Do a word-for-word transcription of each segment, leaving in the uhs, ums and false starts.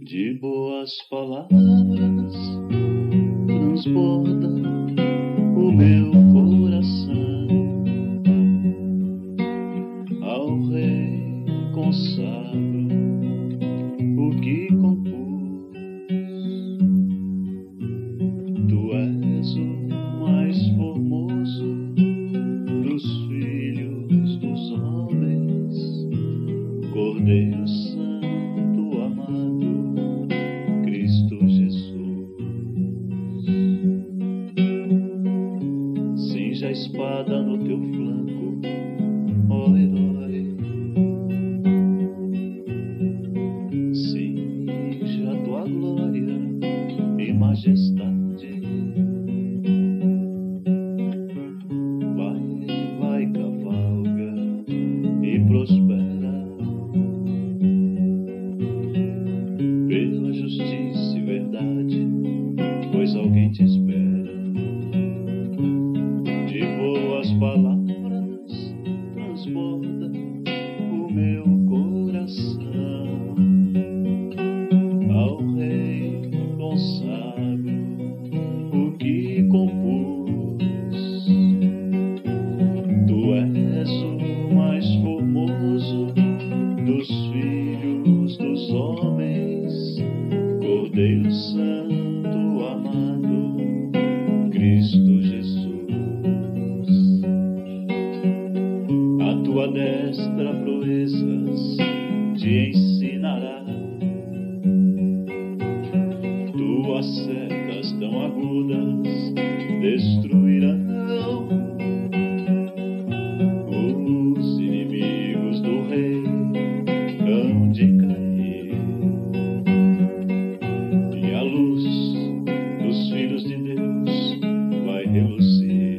De boas palavras transborda o meu coração, ao Rei consagro o que compus. Tu és o mais formoso dos filhos dos homens, Cordeiro Santo amado, Cristo Jesus. Cinja a espada no teu flanco, ó herói. Cinja a tua glória e majestade. Vai, vai, cavalga e prospera pela justiça e verdade, pois alguém te espera. De boas palavras transborda o meu coração, ao Rei consagro o que compus. Tu és o mais formoso dos filhos dos homens, Cordeiro Santo amado, Cristo Jesus. A tua destra proezas te ensinará, tuas setas tão agudas destruirão os inimigos do Rei, hão de cair, e a luz dos filhos de Deus vai reluzir.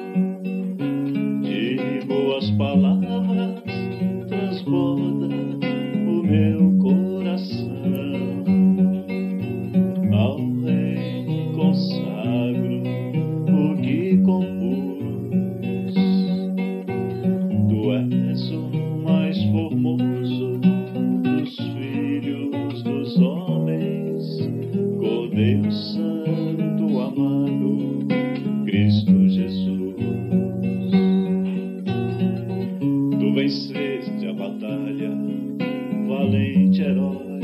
De boas palavras transborda o meu coração, ao Rei consagro o que compus. Tu és o mais formoso dos filhos dos homens, Cordeiro Santo amado, Cristo Jesus. Tu venceste a batalha, valente herói.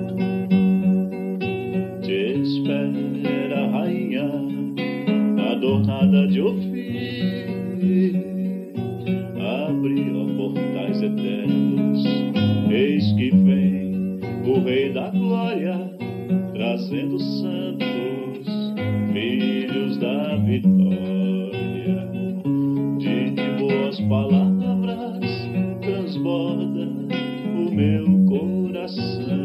Te espera a rainha, adornada de ofício. Abre, ó portais eternos, eis que vem o Rei da Glória, trazendo santos, filhos da vitória. De boas palavras transborda o meu coração,